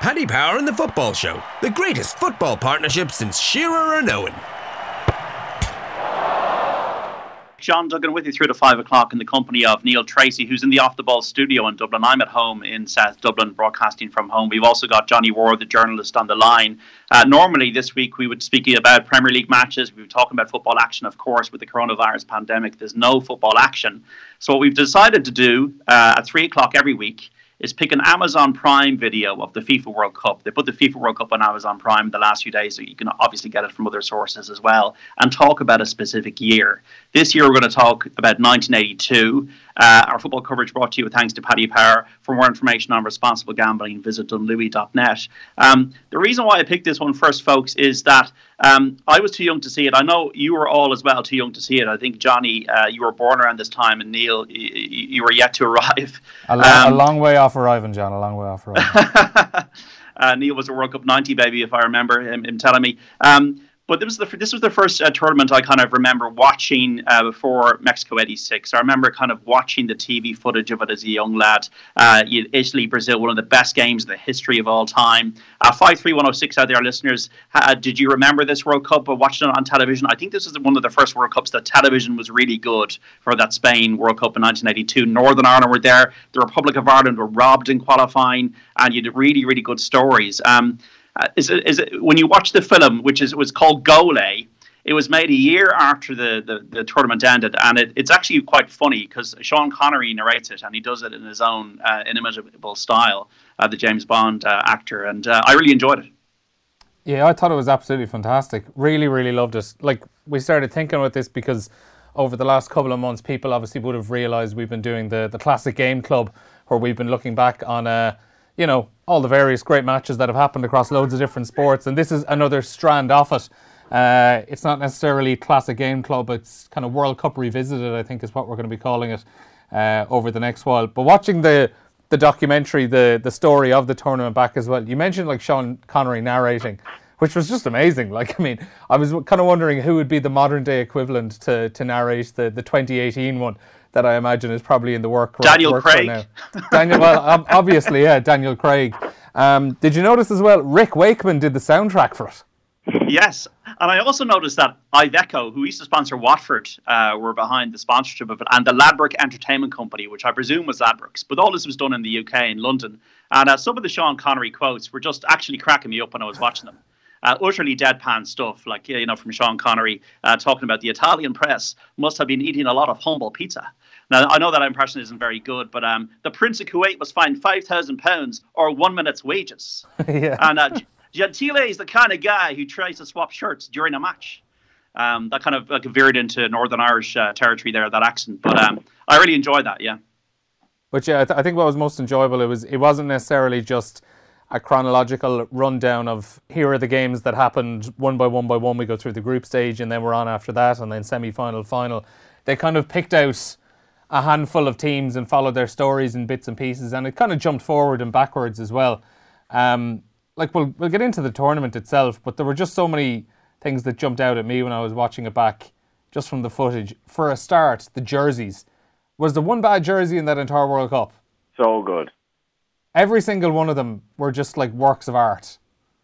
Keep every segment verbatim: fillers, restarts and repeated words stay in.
Paddy Power and the Football Show, the greatest football partnership since Shearer and Owen. John Duggan with you through to five o'clock in the company of Neil Tracy, who's in the Off the Ball studio in Dublin. I'm at home in South Dublin, broadcasting from home. We've also got Johnny Ward, the journalist, on the line. Uh, normally this week we would be speaking about Premier League matches. We were talking about football action, of course, with the coronavirus pandemic. There's no football action. So what we've decided to do uh, at three o'clock every week is pick an Amazon Prime video of the FIFA World Cup. They put the FIFA World Cup on Amazon Prime the last few days, so you can obviously get it from other sources as well, and talk about a specific year. This year we're going to talk about nineteen eighty-two. Uh, our football coverage brought to you with thanks to Paddy Power. For more information on responsible gambling, visit dunlewy dot net. Um, the reason why I picked this one first, folks, is that um, I was too young to see it. I know you were all as well too young to see it. I think, Johnny, uh, you were born around this time, and Neil, you, you were yet to arrive. A, lo- um, a long way off arriving, John, a long way off arriving. uh, Neil was a World Cup ninety baby, if I remember him, him telling me. Um, But this was the this was the first uh, tournament I kind of remember watching uh, before Mexico eighty-six. I remember kind of watching the T V footage of it as a young lad. Uh, Italy, Brazil, one of the best games in the history of all time. Uh, five three one oh six out there, listeners. Uh, did you remember this World Cup or watching it on television? I think this is one of the first World Cups that television was really good for. That Spain World Cup in nineteen eighty-two. Northern Ireland were there. The Republic of Ireland were robbed in qualifying, and you did really, really good stories. Um, Uh, is it, is it, when you watch the film, which is was called Goal, it was made a year after the, the, the tournament ended, and it, it's actually quite funny because Sean Connery narrates it, and he does it in his own uh, inimitable style, uh, the James Bond uh, actor, and uh, I really enjoyed it. Yeah, I thought it was absolutely fantastic. Really, really loved it. Like, we started thinking about this because over the last couple of months, people obviously would have realised we've been doing the, the Classic Game Club, where we've been looking back on a you know, all the various great matches that have happened across loads of different sports. And this is another strand off it. Uh, it's not necessarily Classic Game Club. It's kind of World Cup Revisited, I think is what we're going to be calling it uh, over the next while. But watching the the documentary, the, the story of the tournament back as well, you mentioned like Sean Connery narrating, which was just amazing. Like, I mean, I was kind of wondering who would be the modern day equivalent to, to narrate the, the twenty eighteen one. That I imagine is probably in the work. Daniel work Craig. Right now. Daniel, well, obviously, yeah, Daniel Craig. Um, did you notice as well, Rick Wakeman did the soundtrack for it? Yes, and I also noticed that Iveco, who used to sponsor Watford, uh, were behind the sponsorship of it, and the Ladbroke Entertainment Company, which I presume was Ladbroke's. But all this was done in the U K, in London. And uh, some of the Sean Connery quotes were just actually cracking me up when I was watching them. Uh, utterly deadpan stuff, like, you know, from Sean Connery, uh, talking about the Italian press must have been eating a lot of humble pizza. Now, I know that impression isn't very good, but um, the Prince of Kuwait was fined five thousand pounds or one minute's wages. Yeah. And uh, Gentile is the kind of guy who tries to swap shirts during a match. Um, that kind of like veered into Northern Irish uh, territory there, that accent. But um, I really enjoyed that, yeah. But yeah, I, th- I think what was most enjoyable, it was it wasn't necessarily just a chronological rundown of here are the games that happened one by one by one. We go through the group stage and then we're on after that and then semi-final, final. They kind of picked out a handful of teams and followed their stories in bits and pieces, and it kind of jumped forward and backwards as well. Um, like we'll we'll get into the tournament itself, but there were just so many things that jumped out at me when I was watching it back, just from the footage. For a start, the jerseys. Was there one bad jersey in that entire World Cup? So good. Every single one of them were just like works of art.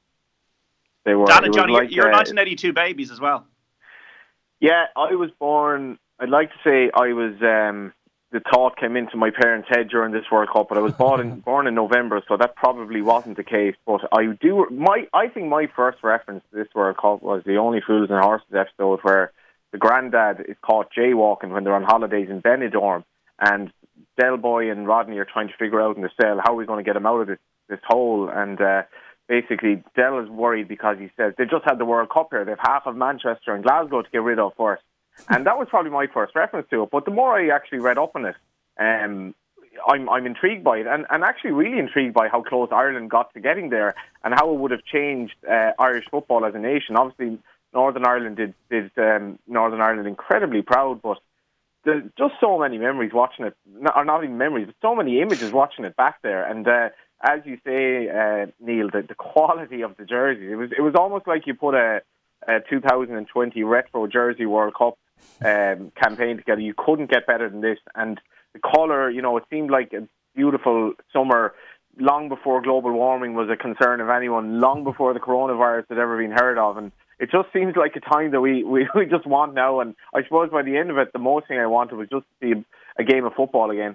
They were. Dan and Johnny, like, you're uh, nineteen eighty-two babies as well. Yeah, I was born. I'd like to say I was. Um, the thought came into my parents' head during this World Cup, but I was born in born in November, so that probably wasn't the case. But I do. My I think my first reference to this World Cup was the Only Fools and Horses episode, where the granddad is caught jaywalking when they're on holidays in Benidorm, and Del Boy and Rodney are trying to figure out in the cell how we're going to get him out of this this hole. And uh, basically, Del is worried because he says they just had the World Cup here. They have half of Manchester and Glasgow to get rid of first. And that was probably my first reference to it. But the more I actually read up on it, um, I'm I'm intrigued by it, and, and actually really intrigued by how close Ireland got to getting there and how it would have changed uh, Irish football as a nation. Obviously, Northern Ireland did did um, Northern Ireland incredibly proud, but there's just so many memories watching it, or not even memories, but so many images watching it back there. And uh, as you say, uh, Neil, the, the quality of the jersey, it was it was almost like you put a, a two thousand twenty retro jersey World Cup um, campaign together. You couldn't get better than this. And the colour, you know, it seemed like a beautiful summer long before global warming was a concern of anyone, long before the coronavirus had ever been heard of. And it just seems like a time that we, we, we just want now. And I suppose by the end of it, the most thing I wanted was just to see a game of football again.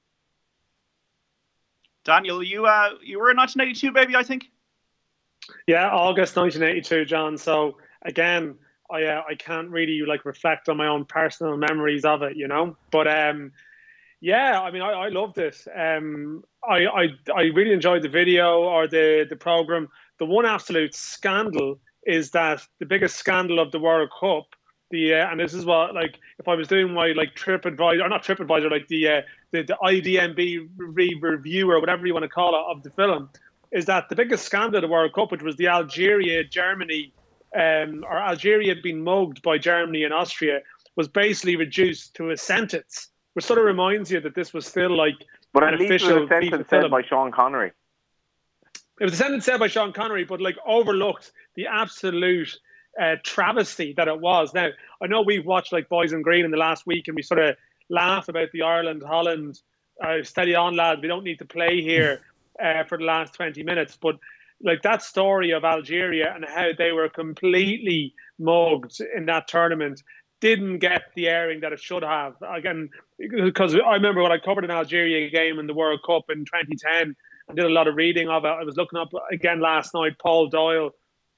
Daniel, you uh, you were in nineteen eighty-two, baby, I think? Yeah, August nineteen eighty-two, John. So, again, I uh, I can't really like reflect on my own personal memories of it, you know? But, um, yeah, I mean, I, I loved it. Um, I, I I really enjoyed the video or the, the programme. The one absolute scandal is that the biggest scandal of the World Cup, the uh, and this is what, like, if I was doing my, like, TripAdvisor, or not TripAdvisor, like the, uh, the, the I D M B re- review or whatever you want to call it of the film, is that the biggest scandal of the World Cup, which was the Algeria-Germany, um, or Algeria had been mugged by Germany and Austria, was basically reduced to a sentence, which sort of reminds you that this was still like but an at least official it was a sentence said by Sean Connery. It was a sentence said by Sean Connery, but like overlooked the absolute uh, travesty that it was. Now, I know we've watched like Boys in Green in the last week, and we sort of laugh about the Ireland, Holland, uh, steady on, lads, we don't need to play here uh, for the last twenty minutes. But like that story of Algeria and how they were completely mugged in that tournament didn't get the airing that it should have. Again, because I remember when I covered an Algeria game in the World Cup in twenty ten and did a lot of reading of it. I was looking up again last night, Paul Doyle,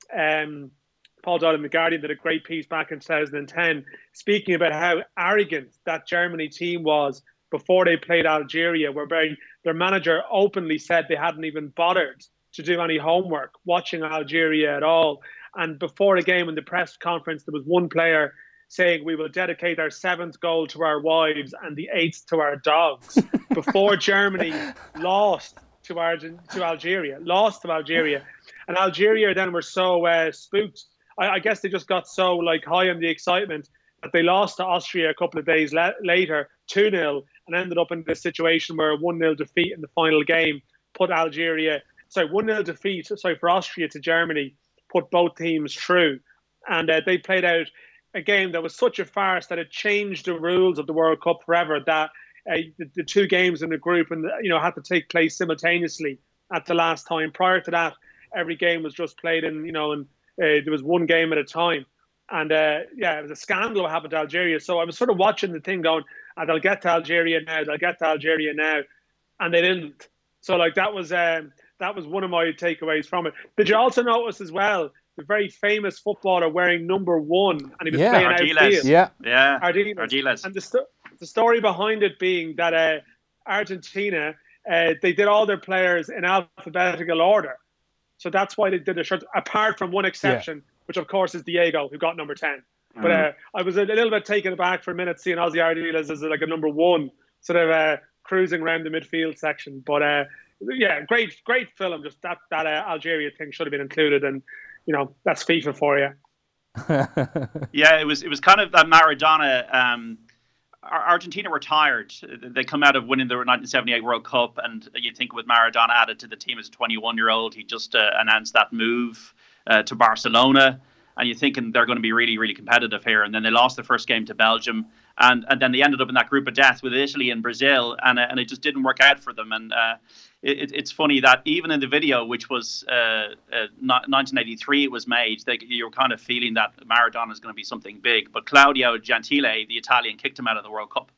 um, Paul Doyle in The Guardian did a great piece back in two thousand ten speaking about how arrogant that Germany team was before they played Algeria, where their manager openly said they hadn't even bothered to do any homework watching Algeria at all. And before the game in the press conference, there was one player saying, we will dedicate our seventh goal to our wives and the eighth to our dogs, before Germany lost to, Argent- to Algeria, lost to Algeria. And Algeria then were so uh, spooked. I-, I guess they just got so like high on the excitement that they lost to Austria a couple of days la- later, two nil, and ended up in this situation where a one nil defeat in the final game put Algeria, sorry, one nil defeat, sorry, for Austria to Germany, put both teams through. And uh, they played out a game that was such a farce that it changed the rules of the World Cup forever, that uh, the, the two games in the group and you know had to take place simultaneously at the last time. Prior to that, every game was just played in, you know, and uh, there was one game at a time. And uh, yeah, it was a scandal what happened to Algeria. So I was sort of watching the thing going, and they'll get to Algeria now, they'll get to Algeria now. And they didn't. So like that was um, that was one of my takeaways from it. Did you also notice as well, the very famous footballer wearing number one, and he was yeah. playing Ardiles. outfield. Yeah, yeah, Ardiles. Ardiles. And the, sto- the story behind it being that uh, Argentina, uh, they did all their players in alphabetical order. So that's why they did the shirt, apart from one exception, yeah. which of course is Diego, who got number ten. Mm. But uh, I was a little bit taken aback for a minute seeing Ozzy Ardiles as like a number one, sort of uh, cruising around the midfield section. But uh, yeah, great, great film. Just that that uh, Algeria thing should have been included, and you know that's FIFA for you. Yeah, it was it was kind of that Maradona. Um, Argentina were tired. They come out of winning the nineteen seventy-eight World Cup, and you think with Maradona added to the team as a twenty-one-year-old, he just uh, announced that move uh, to Barcelona, and you're thinking they're going to be really, really competitive here. And then they lost the first game to Belgium, and, and then they ended up in that group of death with Italy and Brazil, and uh, and it just didn't work out for them. And uh, it, it's funny that even in the video, which was uh, uh, nineteen eighty-three, it was made, they, you were kind of feeling that Maradona is going to be something big. But Claudio Gentile, the Italian, kicked him out of the World Cup.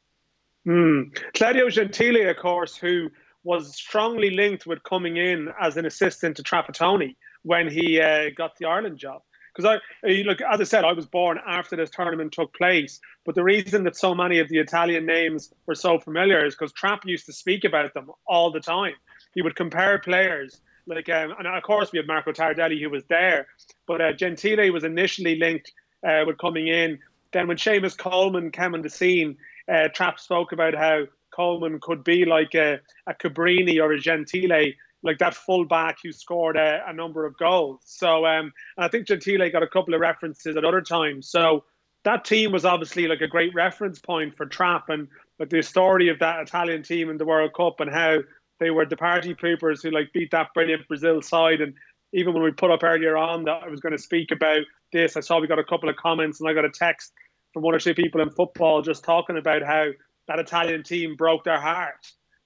Mm. Claudio Gentile, of course, who was strongly linked with coming in as an assistant to Trapattoni when he uh, got the Ireland job. Because I, look, as I said, I was born after this tournament took place. But the reason that so many of the Italian names were so familiar is because Trapp used to speak about them all the time. He would compare players, like, um, and of course we had Marco Tardelli who was there. But uh, Gentile was initially linked uh, with coming in. Then when Seamus Coleman came on the scene, uh, Trapp spoke about how Coleman could be like a, a Cabrini or a Gentile, like that fullback who scored a, a number of goals. So um, and I think Gentile got a couple of references at other times. So that team was obviously like a great reference point for Trapp, and like the story of that Italian team in the World Cup and how they were the party poopers who like beat that brilliant Brazil side. And even when we put up earlier on that I was going to speak about this, I saw we got a couple of comments and I got a text from one or two people in football just talking about how that Italian team broke their heart.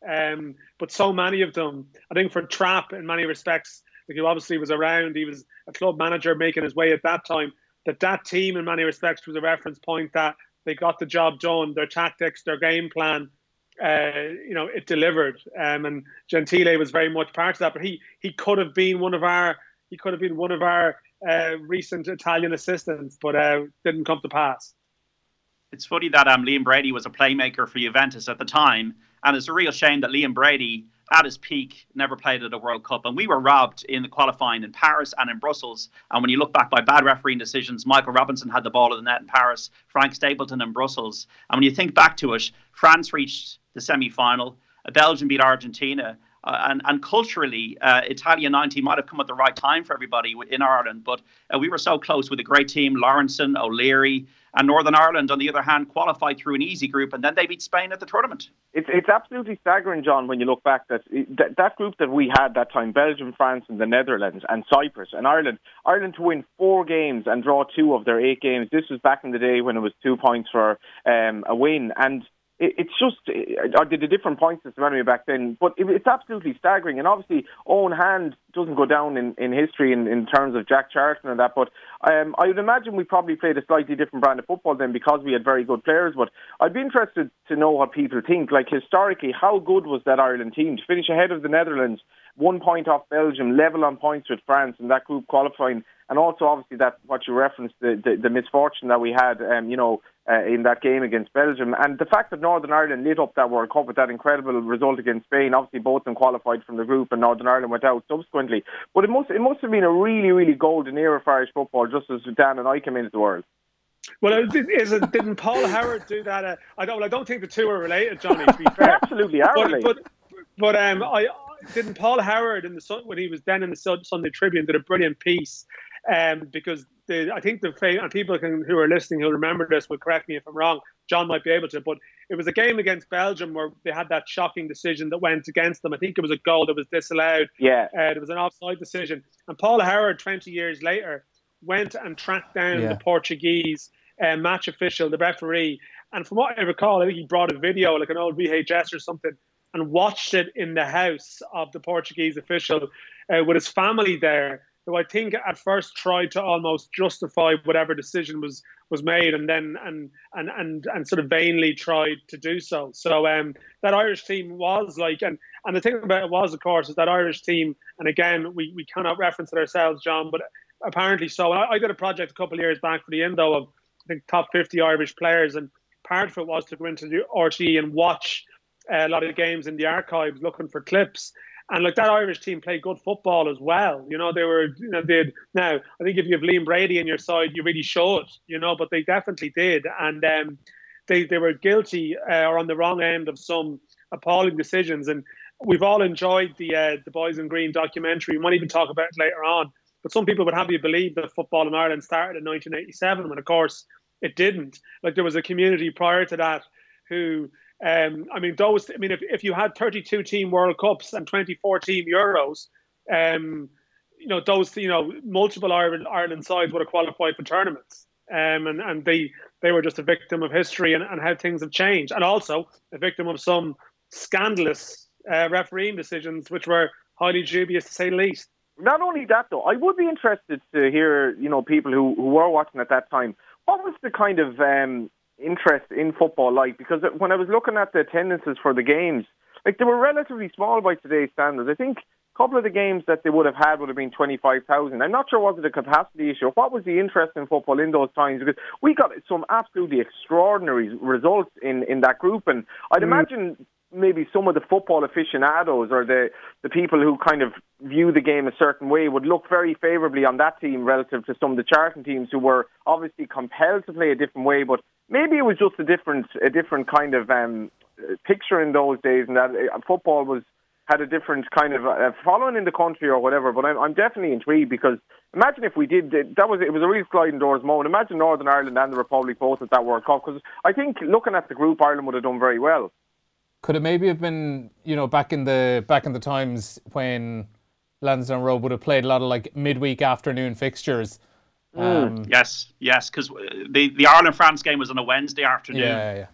Um, but so many of them, I think for Trapp, in many respects, like he obviously was around, he was a club manager making his way at that time, that that team in many respects was a reference point that they got the job done, their tactics, their game plan, uh, you know, it delivered. Um, and Gentile was very much part of that, but he he could have been one of our he could have been one of our uh, recent Italian assistants, but uh, didn't come to pass. It's funny that um, Liam Brady was a playmaker for Juventus at the time, and it's a real shame that Liam Brady, at his peak, never played at a World Cup. And we were robbed in the qualifying in Paris and in Brussels. And when you look back by bad refereeing decisions, Michael Robinson had the ball in the net in Paris, Frank Stapleton in Brussels. And when you think back to it, France reached the semi-final, Belgium beat Argentina. Uh, and, and culturally, uh, Italia ninety might have come at the right time for everybody in Ireland. But uh, we were so close with a great team, Lawrenson, O'Leary. And Northern Ireland, on the other hand, qualified through an easy group, and then they beat Spain at the tournament. It's it's absolutely staggering, John, when you look back. That, that that group that we had that time, Belgium, France, and the Netherlands, and Cyprus, and Ireland. Ireland to win four games and draw two of their eight games. This was back in the day when it was two points for um, a win. And it's just, I did a different point system anyway back then, but it's absolutely staggering. And obviously, Owen Hand doesn't go down in, in history in, in terms of Jack Charlton and that, but um, I would imagine we probably played a slightly different brand of football then because we had very good players. But I'd be interested to know what people think. Like, historically, how good was that Ireland team to finish ahead of the Netherlands, one point off Belgium, level on points with France in that group qualifying, and also obviously that what you referenced, the, the, the misfortune that we had, um, you know, uh, in that game against Belgium, and the fact that Northern Ireland lit up that World Cup with that incredible result against Spain. Obviously, both of them qualified from the group, and Northern Ireland went out subsequently. But it must it must have been a really, really golden era for Irish football, just as Dan and I came into the world. Well, is it, didn't Paul Howard do that? Uh, I don't. Well, I don't think the two are related, Johnny. To be fair, they absolutely are but, related. But, but um, I didn't Paul Howard in the when he was then in the Sunday Tribune did a brilliant piece. Um, because the, I think the and people can, who are listening who'll remember this will correct me if I'm wrong. John might be able to, but it was a game against Belgium where they had that shocking decision that went against them. I think it was a goal that was disallowed. Yeah, uh, there was an offside decision, and Paul Howard, twenty years later, went and tracked down yeah. the Portuguese uh, match official, the referee, and from what I recall, I think he brought a video, like an old V H S or something, and watched it in the house of the Portuguese official uh, with his family there, who I think at first tried to almost justify whatever decision was, was made, and then and, and and and sort of vainly tried to do so. So um, that Irish team was like, and, and the thing about it was, of course, is that Irish team, and again, we, we cannot reference it ourselves, John, but apparently so. I, I did a project a couple of years back for the Indo of, I think, top fifty Irish players, and part of it was to go into the R T E and watch uh, a lot of the games in the archives, looking for clips. And like that Irish team played good football as well. You know, they were, you know, they had, now I think if you have Liam Brady on your side, you really should, you know, but they definitely did. And um, they, they were guilty uh, or on the wrong end of some appalling decisions. And we've all enjoyed the uh, the Boys in Green documentary. We might even talk about it later on. But some people would have you believe that football in Ireland started in nineteen eighty-seven, when of course it didn't. Like there was a community prior to that who, Um, I mean, those. I mean, if, if you had thirty-two team World Cups and twenty-four team Euros, um, you know, those, you know, multiple Ireland, Ireland sides would have qualified for tournaments. Um, and, and they they were just a victim of history and, and how things have changed, and also a victim of some scandalous uh, refereeing decisions, which were highly dubious to say the least. Not only that, though, I would be interested to hear, you know, people who, who were watching at that time. What was the kind of um, interest in football like? Because when I was looking at the attendances for the games, like they were relatively small by today's standards. I think a couple of the games that they would have had would have been twenty-five thousand. I'm not sure, was it a capacity issue? What was the interest in football in those times? Because we got some absolutely extraordinary results in, in that group, and I'd mm. imagine maybe some of the football aficionados or the, the people who kind of view the game a certain way would look very favourably on that team relative to some of the Charlton teams who were obviously compelled to play a different way, but maybe it was just a different a different kind of um, picture in those days, and that uh, football was had a different kind of uh, following in the country or whatever. But I'm, I'm definitely intrigued, because imagine if we did, that was it was a real sliding doors moment. Imagine Northern Ireland and the Republic both at that World Cup, because I think looking at the group, Ireland would have done very well. Could it maybe have been, you know, back in the back in the times when Lansdowne Road would have played a lot of like midweek afternoon fixtures? Mm. Um, yes, yes, because the the Ireland France game was on a Wednesday afternoon. Yeah, yeah.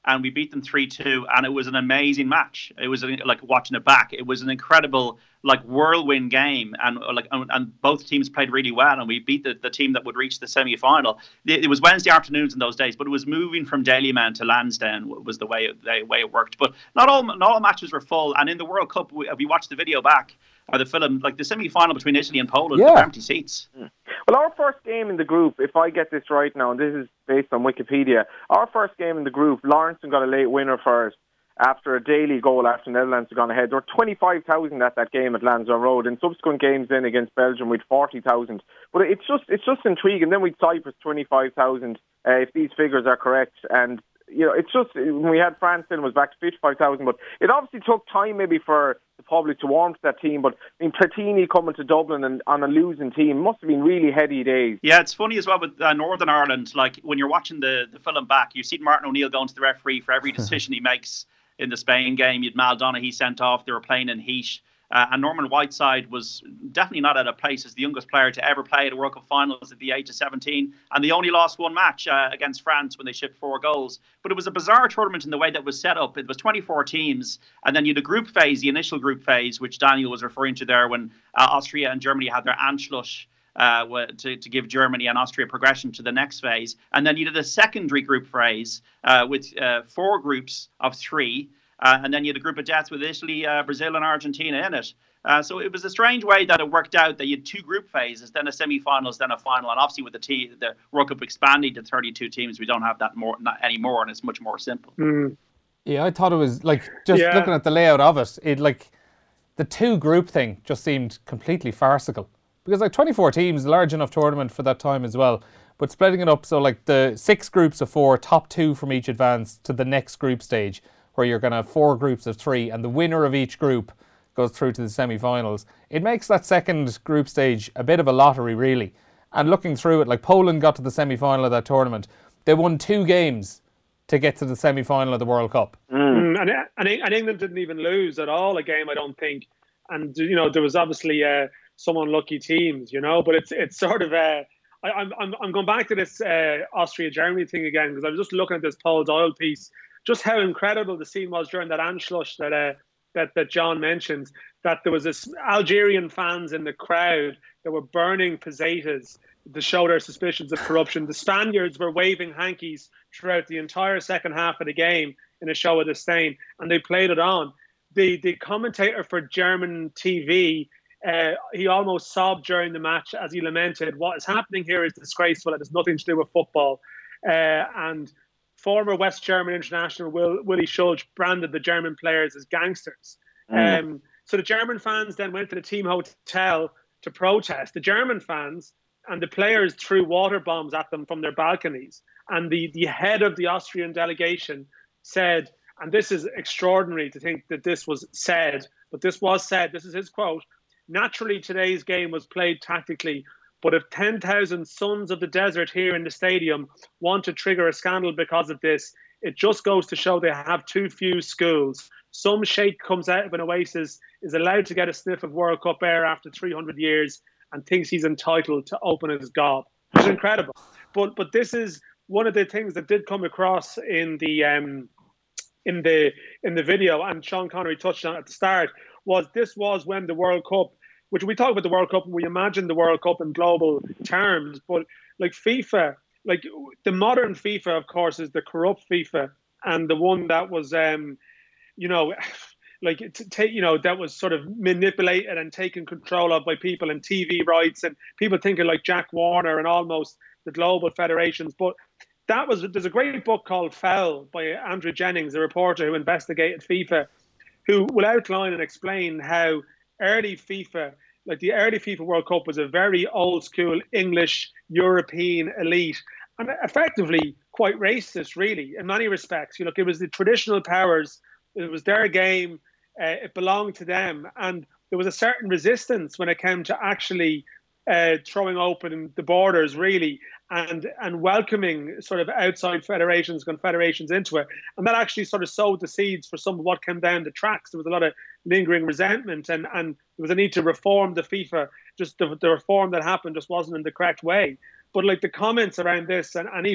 and we beat them three two, and it was an amazing match. It was like watching it back. It was an incredible, like, whirlwind game, and like and both teams played really well, and we beat the, the team that would reach the semi-final. It, it was Wednesday afternoons in those days, but it was moving from Dalymount to Lansdowne was the way it, the way it worked. But not all not all matches were full, and in the World Cup, we, if you watch the video back or the film, like the semi-final between Italy and Poland, yeah. there were empty seats. Mm. Well, our first game in the group, if I get this right now, and this is based on Wikipedia, our first game in the group, Lawrenson got a late winner first after a daily goal after Netherlands had gone ahead. There were twenty-five thousand at that game at Lansdowne Road. In subsequent games then against Belgium, we had forty thousand. But it's just it's just intriguing. Then we had Cyprus, twenty-five thousand, uh, if these figures are correct. And, you know, it's just, when we had France then, it was back to fifty-five thousand. But it obviously took time maybe for the public to warm to that team. But, I mean, Platini coming to Dublin and on a losing team must have been really heady days. Yeah, it's funny as well with uh, Northern Ireland. Like, when you're watching the, the film back, you see Martin O'Neill going to the referee for every decision he makes. In the Spain game, you'd Mal Donaghy sent off. They were playing in heat. Uh, and Norman Whiteside was definitely not out of place as the youngest player to ever play at a World Cup finals at the age of seventeen. And they only lost one match uh, against France when they shipped four goals. But it was a bizarre tournament in the way that was set up. It was twenty-four teams. And then you had a group phase, the initial group phase, which Daniel was referring to there when uh, Austria and Germany had their Anschluss. Uh, to, to give Germany and Austria progression to the next phase. And then you did a secondary group phase uh, with uh, four groups of three. Uh, and then you had a group of death with Italy, uh, Brazil and Argentina in it. Uh, so it was a strange way that it worked out that you had two group phases, then a semi-finals, then a final. And obviously with the t- the World Cup expanding to thirty-two teams, we don't have that more not anymore, and it's much more simple. Mm. Yeah, I thought it was, like, just yeah. looking at the layout of it, it, like, the two group thing just seemed completely farcical. Because, like, twenty-four teams, large enough tournament for that time as well. But splitting it up, so, like, the six groups of four, top two from each advance to the next group stage, where you're going to have four groups of three, and the winner of each group goes through to the semi-finals. It makes that second group stage a bit of a lottery, really. And looking through it, like, Poland got to the semi-final of that tournament. They won two games to get to the semi-final of the World Cup. Mm. And, and, and England didn't even lose at all a game, I don't think. And, you know, there was obviously uh, some unlucky teams, you know, but it's it's sort of... Uh, I, I'm, I'm I'm going back to this uh, Austria-Germany thing again, because I was just looking at this Paul Doyle piece, just how incredible the scene was during that Anschluss that uh, that that John mentioned, that there was this Algerian fans in the crowd that were burning pesetas to show their suspicions of corruption. The Spaniards were waving hankies throughout the entire second half of the game in a show of disdain, and they played it on. The the commentator for German T V, uh, he almost sobbed during the match as he lamented, what is happening here is disgraceful. It has nothing to do with football. Uh, and former West German international Will, Willi Schulz branded the German players as gangsters. Mm. Um, so the German fans then went to the team hotel to protest. The German fans and the players threw water bombs at them from their balconies. And the, the head of the Austrian delegation said, and this is extraordinary to think that this was said, but this was said, this is his quote, "Naturally, today's game was played tactically, but if ten thousand sons of the desert here in the stadium want to trigger a scandal because of this, it just goes to show they have too few schools. Some sheikh comes out of an oasis, is allowed to get a sniff of World Cup air after three hundred years and thinks he's entitled to open his gob." It's incredible. But but this is one of the things that did come across in the um, in the in the video, and Sean Connery touched on at the start, was this was when the World Cup, which we talk about the World Cup and we imagine the World Cup in global terms, but like FIFA, like the modern FIFA, of course, is the corrupt FIFA, and the one that was, um, you know, like t- t- you know, that was sort of manipulated and taken control of by people and T V rights and people thinking like Jack Warner and almost the global federations. But that was, there's a great book called Foul by Andrew Jennings, a reporter who investigated FIFA, who will outline and explain how early FIFA, like the early FIFA World Cup, was a very old school English European elite and effectively quite racist, really, in many respects. You look, it was the traditional powers, it was their game, uh, it belonged to them, and there was a certain resistance when it came to actually uh, throwing open the borders, really, and and welcoming sort of outside federations, confederations into it. And that actually sort of sowed the seeds for some of what came down the tracks. There was a lot of lingering resentment, and, and there was a need to reform the FIFA. Just the, the reform that happened just wasn't in the correct way. But like the comments around this, and, and even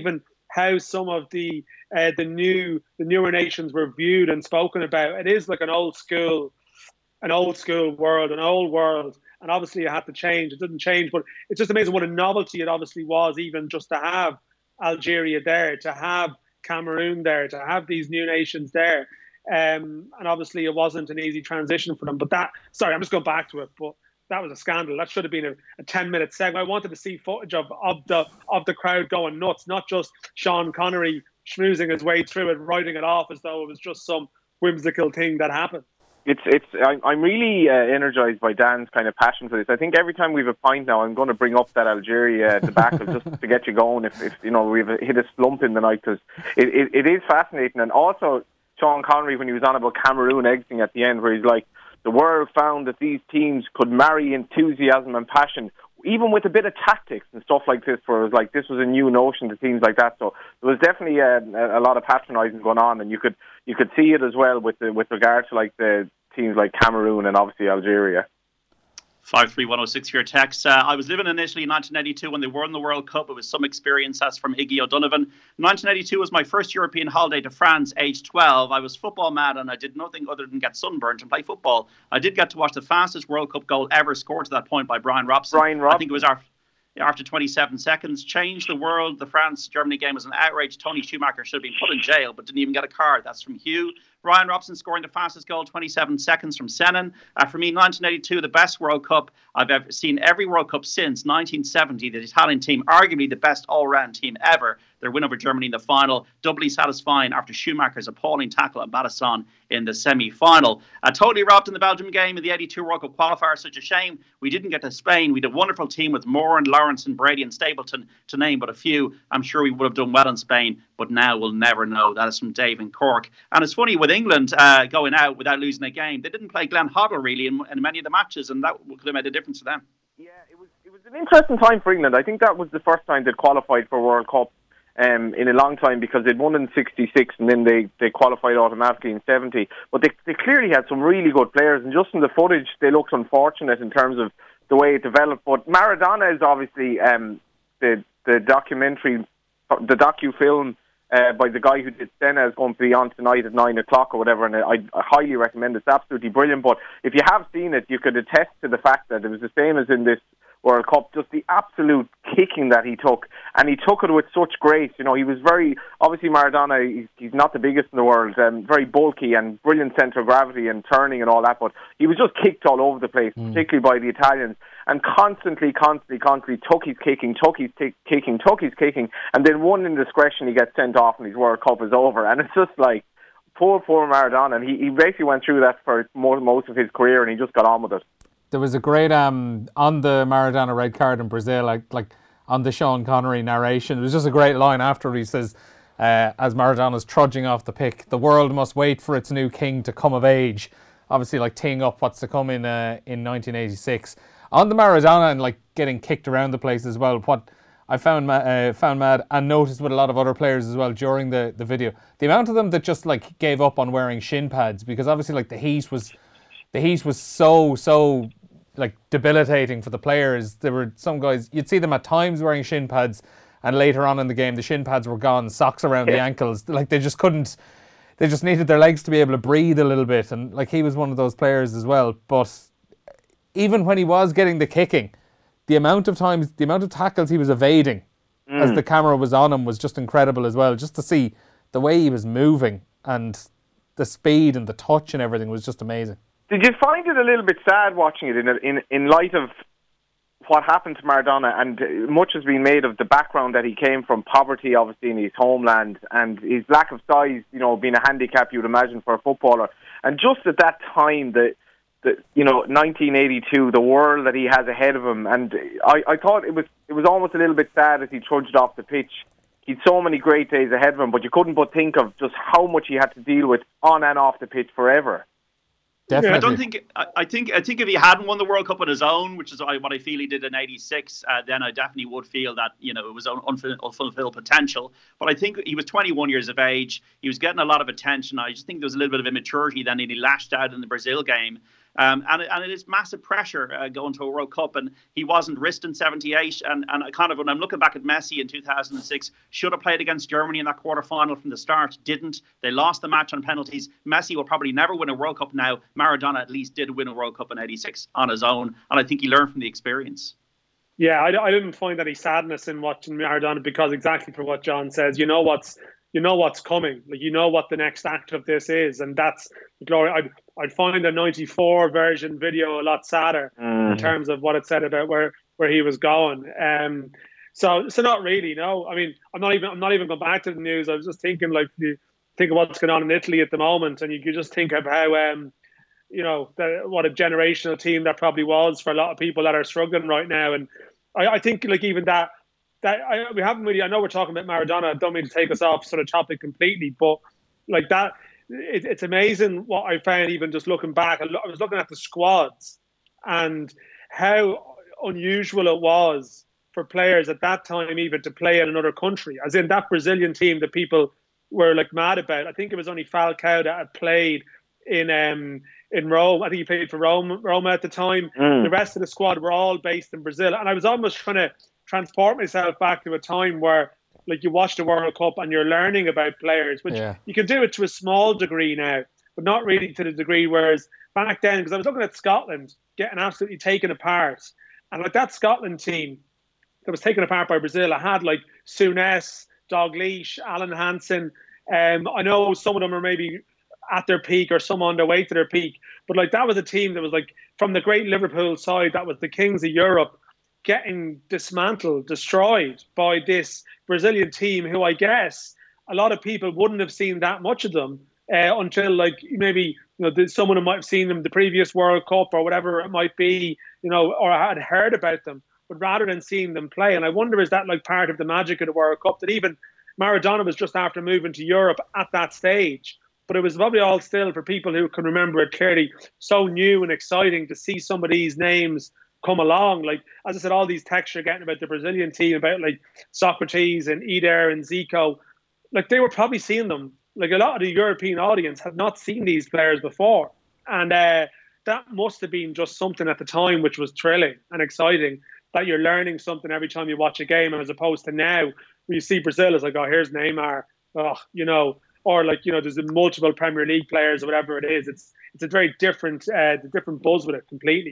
how some of the uh, the new the newer nations were viewed and spoken about. It is like an old school, an old school world, an old world, and obviously it had to change. It didn't change, but it's just amazing what a novelty it obviously was, even just to have Algeria there, to have Cameroon there, to have these new nations there. Um, and obviously it wasn't an easy transition for them. But that, sorry, I'm just going back to it, but that was a scandal. That should have been a, a ten minute segment. I wanted to see footage of, of the of the crowd going nuts, not just Sean Connery schmoozing his way through it, writing it off as though it was just some whimsical thing that happened. It's it's. I'm really uh, energized by Dan's kind of passion for this. I think every time we have a pint now, I'm going to bring up that Algeria debacle just to get you going. If, if you know we've hit a slump in the night, because it, it it is fascinating. And also Sean Connery, when he was on about Cameroon exiting at the end, where he's like, the world found that these teams could marry enthusiasm and passion, even with a bit of tactics and stuff like this, where it was like this was a new notion to teams like that. So there was definitely a, a lot of patronising going on, and you could you could see it as well with the, with regard to like the teams like Cameroon and obviously Algeria. five three one oh six for your text. Uh, I was living in Italy in nineteen eighty-two when they won the World Cup. It was some experience. That's from Iggy O'Donovan. nineteen eighty-two was my first European holiday to France, age twelve. I was football mad and I did nothing other than get sunburned and play football. I did get to watch the fastest World Cup goal ever scored to that point by Brian Robson. Brian Robson. I think it was our... After twenty-seven seconds, changed the world. The France-Germany game was an outrage. Tony Schumacher should have been put in jail, but didn't even get a card. That's from Hugh. Brian Robson scoring the fastest goal, twenty-seven seconds from Senan. Uh, for me, nineteen eighty-two, the best World Cup I've ever seen. Every World Cup since nineteen seventy, the Italian team, arguably the best all-round team ever. Their win over Germany in the final, doubly satisfying after Schumacher's appalling tackle at Madison in the semi-final. Uh, totally robbed in the Belgium game in the eighty-two World Cup qualifier. Such a shame we didn't get to Spain. We had a wonderful team with Moore and Lawrence and Brady and Stapleton, to name but a few. I'm sure we would have done well in Spain, but now we'll never know. That is from Dave in Cork. And it's funny, with England uh, going out without losing a game, they didn't play Glenn Hoddle really in, in many of the matches, and that could have made a difference for them. Yeah, it was it was an interesting time for England. I think that was the first time they'd qualified for a World Cup um, in a long time, because they'd won in sixty-six and then they, they qualified automatically in seventy. But they, they clearly had some really good players, and just in the footage they looked unfortunate in terms of the way it developed. But Maradona is obviously um, the the documentary, the docu-film uh, by the guy who did Senna is going to be on tonight at nine o'clock or whatever, and I, I highly recommend it. It's absolutely brilliant. But if you have seen it, you could attest to the fact that it was the same as in this World Cup, just the absolute kicking that he took, and he took it with such grace. You know, he was very, obviously Maradona, he's, he's not the biggest in the world, um, very bulky and brilliant centre of gravity and turning and all that, but he was just kicked all over the place, mm. particularly by the Italians, and constantly, constantly, constantly took his kicking, took his t- kicking, took his kicking, and then one indiscretion he gets sent off and his World Cup is over, and it's just like, poor, poor Maradona, and he, he basically went through that for most, most of his career, and he just got on with it. There was a great, um, on the Maradona red card in Brazil, like like on the Sean Connery narration, it was just a great line after he says, uh, as Maradona's trudging off the pitch, the world must wait for its new king to come of age. Obviously, like teeing up what's to come in uh, in nineteen eighty-six. On the Maradona and like getting kicked around the place as well, what I found uh, found mad and noticed with a lot of other players as well during the, the video, the amount of them that just like gave up on wearing shin pads, because obviously like the heat was the heat was so so like debilitating for the players. There were some guys, you'd see them at times wearing shin pads, and later on in the game the shin pads were gone, socks around yeah. the ankles, like they just couldn't, they just needed their legs to be able to breathe a little bit, and like he was one of those players as well. But even when he was getting the kicking, the amount of times, the amount of tackles he was evading mm. as the camera was on him was just incredible as well. Just to see the way he was moving and the speed and the touch and everything was just amazing. Did you find it a little bit sad watching it in in in light of what happened to Maradona, and much has been made of the background that he came from, poverty obviously in his homeland, and his lack of size, you know, being a handicap you would imagine for a footballer, and just at that time, the, the you know, nineteen eighty-two, the world that he has ahead of him, and I, I thought it was it was almost a little bit sad as he trudged off the pitch. He'd so many great days ahead of him, but you couldn't but think of just how much he had to deal with on and off the pitch forever. Definitely. I don't think. I, I think. I think if he hadn't won the World Cup on his own, which is what I feel he did in eighty-six, uh, then I definitely would feel that, you know, it was un- unfulfilled potential. But I think he was twenty-one years of age. He was getting a lot of attention. I just think there was a little bit of immaturity then, and he lashed out in the Brazil game. Um, and, and it is massive pressure uh, going to a World Cup. And he wasn't risked in seventy-eight. And, and I kind of, when I'm looking back at Messi in two thousand six, should have played against Germany in that quarter-final from the start. Didn't. They lost the match on penalties. Messi will probably never win a World Cup now. Maradona at least did win a World Cup in eighty-six on his own. And I think he learned from the experience. Yeah, I, I didn't find any sadness in watching Maradona because exactly for what John says, you know what's you know what's coming. Like, you know what the next act of this is, and that's the glory. I'd, I'd find the ninety-four version video a lot sadder mm. in terms of what it said about where, where he was going. Um, so so not really. No, I mean, I'm not even I'm not even going back to the news. I was just thinking, like, you think of what's going on in Italy at the moment, and you could just think of how um, you know, the, what a generational team that probably was for a lot of people that are struggling right now. And I, I think, like, even that, that I, we haven't really, I know we're talking about Maradona, I don't mean to take us off sort of topic completely, but like that, it, it's amazing what I found even just looking back. I, lo- I was looking at the squads and how unusual it was for players at that time even to play in another country. As in that Brazilian team that people were like mad about. I think it was only Falcao that had played in um in Rome. I think he played for Rome, Roma at the time. Mm. The rest of the squad were all based in Brazil. And I was almost trying to transport myself back to a time where, like, you watch the World Cup and you're learning about players, which yeah. you can do it to a small degree now, but not really to the degree whereas back then, because I was looking at Scotland getting absolutely taken apart. And like that Scotland team that was taken apart by Brazil, I had like Souness, Dalglish, Alan Hansen. Um, I know some of them are maybe at their peak or some on their way to their peak. But like that was a team that was like from the great Liverpool side, that was the kings of Europe, getting dismantled, destroyed by this Brazilian team who I guess a lot of people wouldn't have seen that much of them uh, until like maybe, you know, someone who might have seen them the previous World Cup or whatever it might be, you know, or had heard about them, but rather than seeing them play. And I wonder, is that like part of the magic of the World Cup, that even Maradona was just after moving to Europe at that stage? But it was probably all still, for people who can remember it clearly, so new and exciting to see some of these names come along. Like, as I said, all these texts you're getting about the Brazilian team, about like Socrates and Eder and Zico, like they were probably seeing them. Like a lot of the European audience had not seen these players before. And uh, that must have been just something at the time which was thrilling and exciting, that you're learning something every time you watch a game, as opposed to now, when you see Brazil, it's like, oh, here's Neymar, oh, you know, or like, you know, there's multiple Premier League players or whatever it is. It's it's a very different, uh, different buzz with it completely.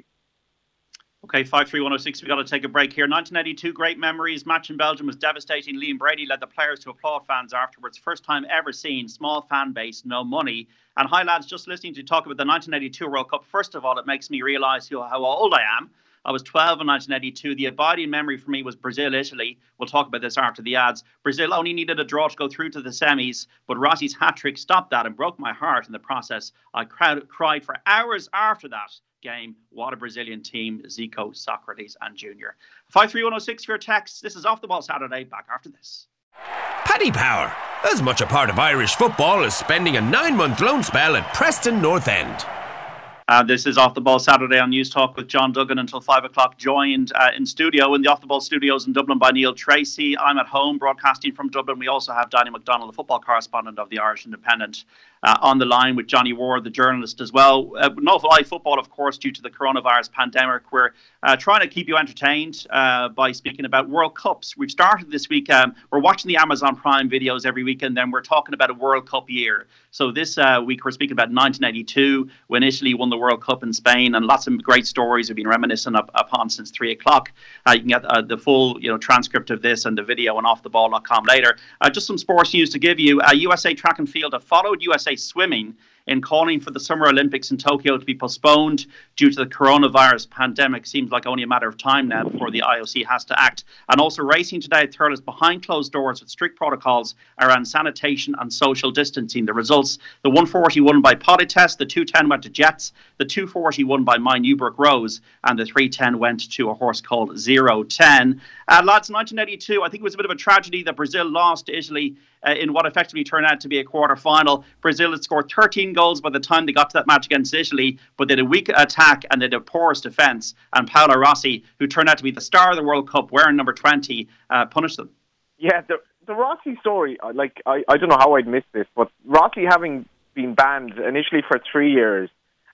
Okay, five three one oh six, we've got to take a break here. nineteen ninety-two, great memories. Match in Belgium was devastating. Liam Brady led the players to applaud fans afterwards. First time ever seen. Small fan base, no money. And hi, lads, just listening to you talk about the nineteen ninety-two World Cup. First of all, it makes me realise how old I am. I was twelve in nineteen ninety-two. The abiding memory for me was Brazil-Italy. We'll talk about this after the ads. Brazil only needed a draw to go through to the semis, but Rossi's hat-trick stopped that and broke my heart in the process. I cried, cried for hours after that game. What a Brazilian team. Zico, Socrates and Junior. five three one oh six for your text. This is Off the Ball Saturday. Back after this. Paddy Power. As much a part of Irish football as spending a nine-month loan spell at Preston North End. Uh, this is Off the Ball Saturday on News Talk with John Duggan until five o'clock, joined uh, in studio in the Off the Ball studios in Dublin by Neil Tracy. I'm at home broadcasting from Dublin. We also have Danny McDonald, the football correspondent of the Irish Independent, uh, on the line with Johnny Ward, the journalist as well. Uh, no live football, of course, due to the coronavirus pandemic. We're uh, trying to keep you entertained uh, by speaking about World Cups. We've started this week. Um, we're watching the Amazon Prime videos every week, and then we're talking about a World Cup year. So this uh, week we're speaking about nineteen ninety-two, when Italy won the World Cup in Spain, and lots of great stories have been reminiscent up, upon since three o'clock. Uh, you can get uh, the full, you know, transcript of this and the video on off the ball dot com later. Uh, just some sports news to give you. Uh, U S A Track and Field have followed U S A Swimming in calling for the Summer Olympics in Tokyo to be postponed due to the coronavirus pandemic. Seems like only a matter of time now before the I O C has to act. And also racing today at Thurles behind closed doors with strict protocols around sanitation and social distancing. The results: the one forty won by Podites, the two ten went to Jets, the two forty won by My Newbrook Rose, and the three ten went to a horse called zero ten. Uh, lads, nineteen ninety-two, I think it was a bit of a tragedy that Brazil lost to Italy uh, in what effectively turned out to be a quarter-final. Brazil had scored thirteen goals by the time they got to that match against Italy, but they had a weak attack and they had a porous defence. And Paolo Rossi, who turned out to be the star of the World Cup, wearing number twenty, uh, punished them. Yeah, the, the Rossi story, like I, I don't know how I'd missed this, but Rossi having been banned initially for three years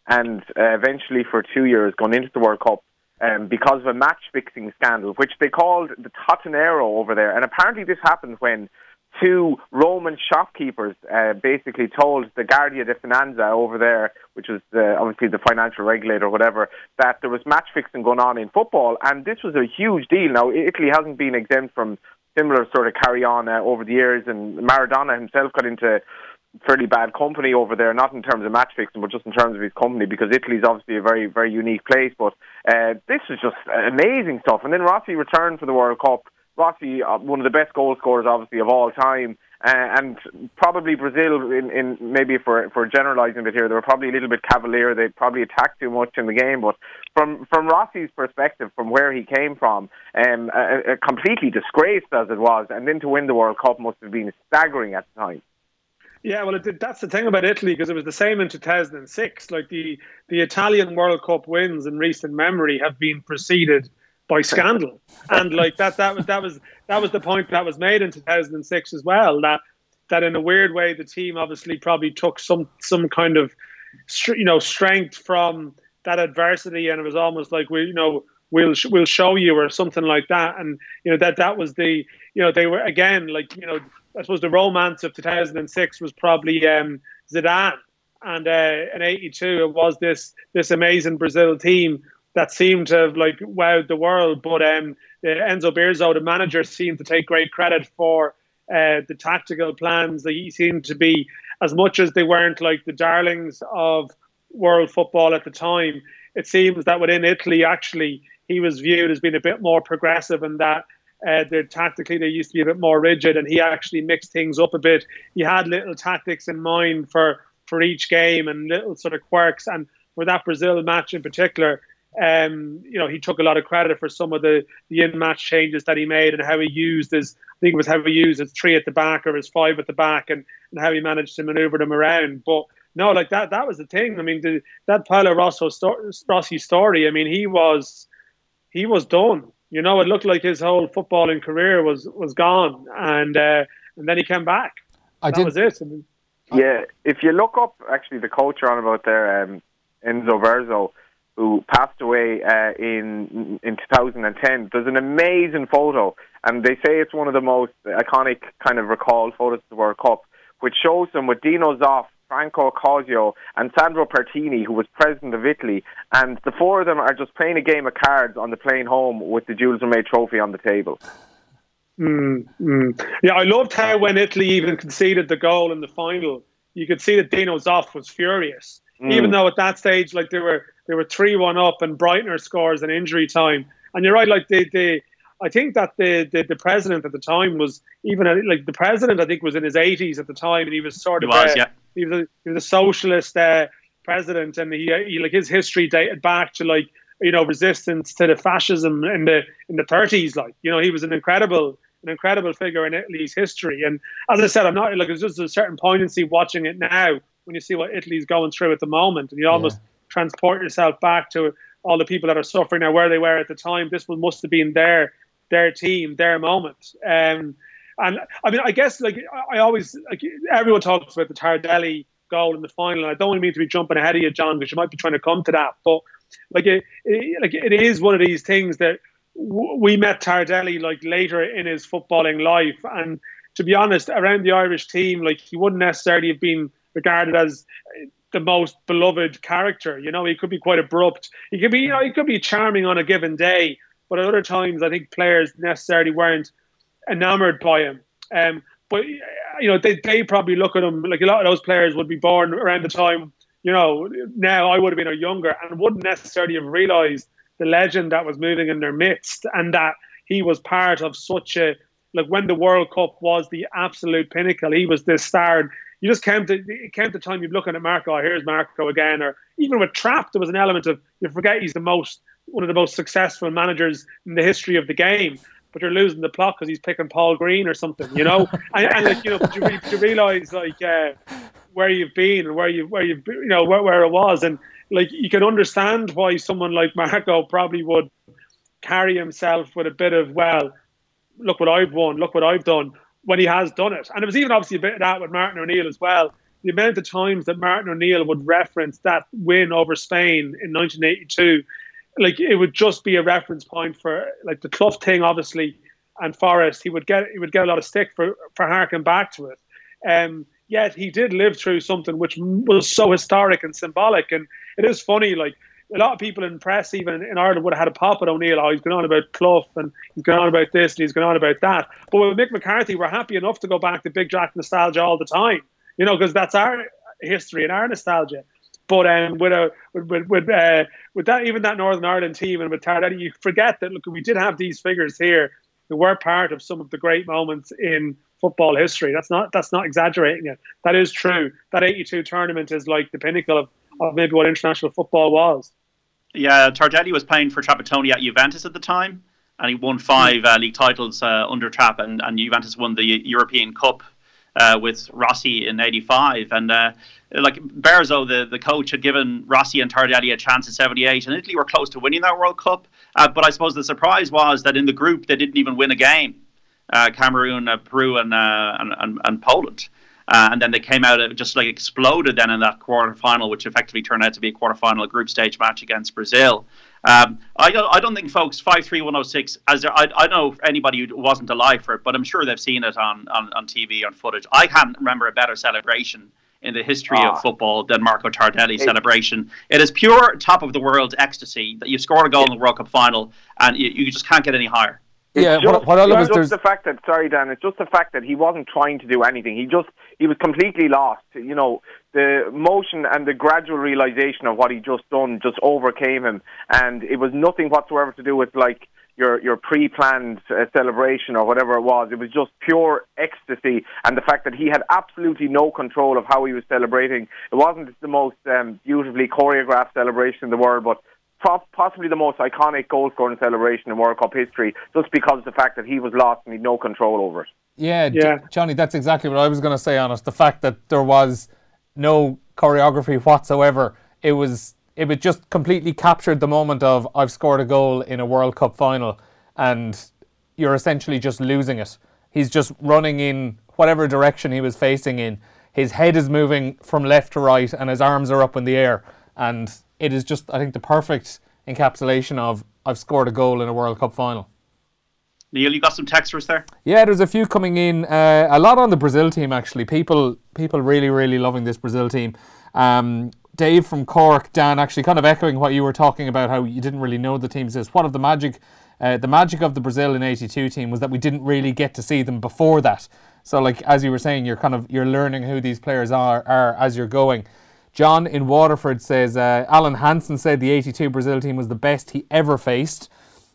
and uh, eventually for two years gone into the World Cup um, because of a match-fixing scandal, which they called the Tottenero over there. And apparently this happened when two Roman shopkeepers uh, basically told the Guardia di Finanza over there, which was uh, obviously the financial regulator or whatever, that there was match fixing going on in football, and this was a huge deal. Now, Italy hasn't been exempt from similar sort of carry-on uh, over the years, and Maradona himself got into fairly bad company over there, not in terms of match fixing, but just in terms of his company, because Italy is obviously a very, very unique place. But uh, this was just amazing stuff. And then Rossi returned for the World Cup. Rossi, uh, one of the best goal scorers, obviously, of all time. Uh, and probably Brazil, in, in maybe for for generalising a bit here, they were probably a little bit cavalier. They probably attacked too much in the game. But from from Rossi's perspective, from where he came from, um, a, a completely disgraced as it was, and then to win the World Cup must have been staggering at the time. Yeah, well, it, that's the thing about Italy, because it was the same in two thousand six. Like the the Italian World Cup wins in recent memory have been preceded by scandal, and like that that was that was that was the point that was made in two thousand six as well. That that in a weird way, the team obviously probably took some some kind of you know strength from that adversity, and it was almost like we you know we'll we'll show you or something like that. And you know that that was the you know they were again like you know I suppose the romance of two thousand six was probably um, Zidane, and uh, in eighty-two it was this this amazing Brazil team that seemed to have like wowed the world. But um, Enzo Bearzot, the manager, seemed to take great credit for uh, the tactical plans. He seemed to be, as much as they weren't like the darlings of world football at the time, it seems that within Italy, actually, he was viewed as being a bit more progressive, and that uh, they're tactically they used to be a bit more rigid, and he actually mixed things up a bit. He had little tactics in mind for, for each game and little sort of quirks. And for that Brazil match in particular, Um, you know, he took a lot of credit for some of the, the in-match changes that he made, and how he used his, I think it was how he used his three at the back or his five at the back, and, and how he managed to maneuver them around. But no, like that, that was the thing. I mean, the, that Paolo Rosso sto- Rossi story, I mean, he was, he was done. You know, it looked like his whole footballing career was, was gone. And, uh, and then he came back. I that did. was it. I mean, yeah, if you look up, actually, the coach you're on about there, um, Enzo Bearzot, who passed away uh, in in two thousand ten. There's an amazing photo, and they say it's one of the most iconic kind of recalled photos of the World Cup, which shows them with Dino Zoff, Franco Cosio, and Sandro Pertini, who was president of Italy, and the four of them are just playing a game of cards on the plane home with the Jules Rimet trophy on the table. Mm, mm. Yeah, I loved how when Italy even conceded the goal in the final, you could see that Dino Zoff was furious. Mm. Even though at that stage, like they were they were three one up, and Breitner scores in injury time. And you're right, like the the I think that the, the the president at the time was even like the president I think was in his eighties at the time, and he was sort of he was, uh, yeah. he was a, he was a socialist uh, president, and he, he like his history dated back to like you know resistance to the fascism in the in the thirties. Like you know he was an incredible an incredible figure in Italy's history. And as I said, I'm not like there's just a certain poignancy watching it now when you see what Italy's going through at the moment, and you almost yeah. transport yourself back to all the people that are suffering now, where they were at the time. This one must have been their their team, their moment. Um, and I mean, I guess like I always like everyone talks about the Tardelli goal in the final. And I don't mean to be jumping ahead of you, John, because you might be trying to come to that. But like it, it like it is one of these things that w- we met Tardelli like later in his footballing life, and to be honest, around the Irish team, like he wouldn't necessarily have been regarded as the most beloved character. You know, he could be quite abrupt. He could be, you know, he could be charming on a given day, but at other times, I think players necessarily weren't enamored by him. Um, but you know, they they probably look at him like a lot of those players would be born around the time. You know, now I would have been a younger and wouldn't necessarily have realised the legend that was moving in their midst, and that he was part of such a like when the World Cup was the absolute pinnacle. He was this star. You just came to it came to time you're looking at Marco. Oh, here's Marco again. Or even with Trapp, there was an element of you forget he's the most one of the most successful managers in the history of the game, but you're losing the plot because he's picking Paul Green or something, you know. and, and like you know, but you, you realise like uh, where you've been and where you where you've you know where, where it was, and like you can understand why someone like Marco probably would carry himself with a bit of well, look what I've won, look what I've done. When he has done it. And it was even obviously a bit of that with Martin O'Neill as well. the amount of times that Martin O'Neill would reference that win over Spain in nineteen eighty-two, like it would just be a reference point for like the Clough thing, obviously, and Forrest. He would get he would get a lot of stick for for harking back to it. Um, yet he did live through something which was so historic and symbolic. And it is funny, like a lot of people in press, even in Ireland, would have had a pop at O'Neill. Oh, he's going on about Clough and he's going on about this and he's going on about that. But with Mick McCarthy, we're happy enough to go back to Big Jack nostalgia all the time, you know, because that's our history and our nostalgia. But um, with a with with uh, with that, even that Northern Ireland team and with Tardelli, you forget that look, we did have these figures here who were part of some of the great moments in football history. That's not that's not exaggerating it. That is true. That eighty-two tournament is like the pinnacle of, of maybe what international football was. Yeah, Tardelli was playing for Trapattoni at Juventus at the time, and he won five uh, league titles uh, under Trapp, and, and Juventus won the European Cup uh, with Rossi in eighty-five. And uh, like Berzo, the, the coach, had given Rossi and Tardelli a chance in seventy-eight, and Italy were close to winning that World Cup. Uh, but I suppose the surprise was that in the group they didn't even win a game. Uh, Cameroon, uh, Peru, and, uh, and and and Poland. Uh, and then they came out, it just like exploded then in that quarterfinal, which effectively turned out to be a quarterfinal group stage match against Brazil. Um, I don't, I don't think, folks, five three one oh six, as there, I, I don't know if anybody who wasn't alive for it, but I'm sure they've seen it on, on, on T V, on footage. I can't remember a better celebration in the history ah. of football than Marco Tardelli's it, celebration. It is pure top of the world ecstasy that you scored a goal in the World Cup final and you, you just can't get any higher. It's yeah, just, what, what I love is just there's the fact that sorry Dan, it's just the fact that he wasn't trying to do anything. He just he was completely lost. You know, the motion and the gradual realization of what he just done just overcame him, and it was nothing whatsoever to do with like your your pre-planned uh, celebration or whatever it was. It was just pure ecstasy, and the fact that he had absolutely no control of how he was celebrating. It wasn't the most um, beautifully choreographed celebration in the world, but possibly the most iconic goal-scoring celebration in World Cup history, just because of the fact that he was lost and he had no control over it. Yeah, yeah. Johnny, that's exactly what I was going to say on it. The fact that there was no choreography whatsoever, it was it was just completely captured the moment of I've scored a goal in a World Cup final, and you're essentially just losing it. He's just running in whatever direction he was facing in. His head is moving from left to right, and his arms are up in the air, and it is just, I think, the perfect encapsulation of I've scored a goal in a World Cup final. Neil, you got some texters there? Yeah, there's a few coming in. Uh, a lot on the Brazil team, actually. People people really, really loving this Brazil team. Um, Dave from Cork, Dan, actually kind of echoing what you were talking about, how you didn't really know the teams. Is what of the magic, uh, the magic of the Brazil in eighty-two team was that we didn't really get to see them before that. So, like as you were saying, you're kind of you're learning who these players are, are as you're going. John in Waterford says, uh, Alan Hansen said the eighty-two Brazil team was the best he ever faced.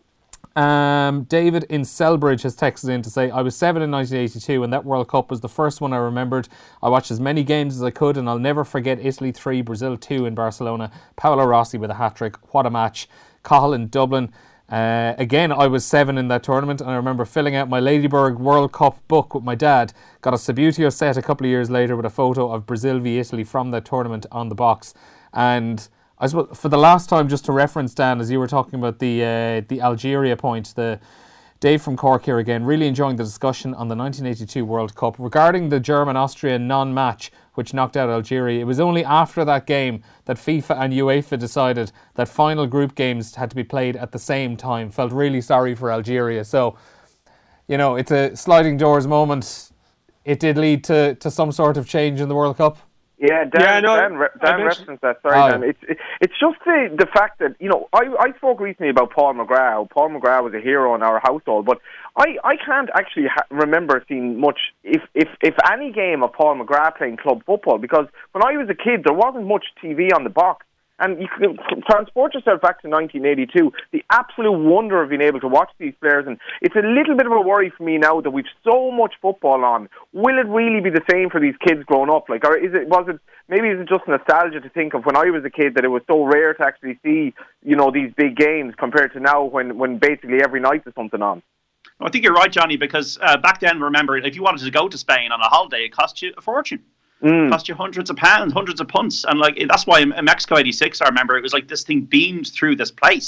Um, David in Selbridge has texted in to say, I was seven in nineteen eighty-two and that World Cup was the first one I remembered. I watched as many games as I could and I'll never forget Italy three, Brazil two in Barcelona. Paolo Rossi with a hat-trick. What a match. Cahill in Dublin. Uh, again, I was seven in that tournament and I remember filling out my Ladybird World Cup book with my dad. Got a Sabutio set a couple of years later with a photo of Brazil v Italy from that tournament on the box. And I suppose for the last time, just to reference, Dan, as you were talking about the uh, the Algeria point, the Dave from Cork here again, really enjoying the discussion on the nineteen eighty-two World Cup. Regarding the German-Austria non-match, which knocked out Algeria, it was only after that game that FIFA and UEFA decided that final group games had to be played at the same time. Felt really sorry for Algeria. So, you know, it's a sliding doors moment. It did lead to, to some sort of change in the World Cup. Yeah, Dan, yeah, no, Dan, Dan, Dan referenced that. Sorry, oh, Dan. It's it, it's just the the fact that, you know, I, I spoke recently about Paul McGrath. How Paul McGrath was a hero in our household, but I, I can't actually ha- remember seeing much, if, if if any game of Paul McGrath playing club football, because when I was a kid, there wasn't much T V on the box. And you can transport yourself back to nineteen eighty-two, the absolute wonder of being able to watch these players. And it's a little bit of a worry for me now that we've so much football on. Will it really be the same for these kids growing up? Like, or is it, was it, maybe is it just nostalgia to think of when I was a kid that it was so rare to actually see, you know, these big games compared to now when, when basically every night there's something on? I think you're right, Johnny, because uh, back then, remember, if you wanted to go to Spain on a holiday, it cost you a fortune. Mm. Cost you hundreds of pounds, hundreds of punts, and like that's why in Mexico eighty-six, I remember it was like this thing beamed through this place.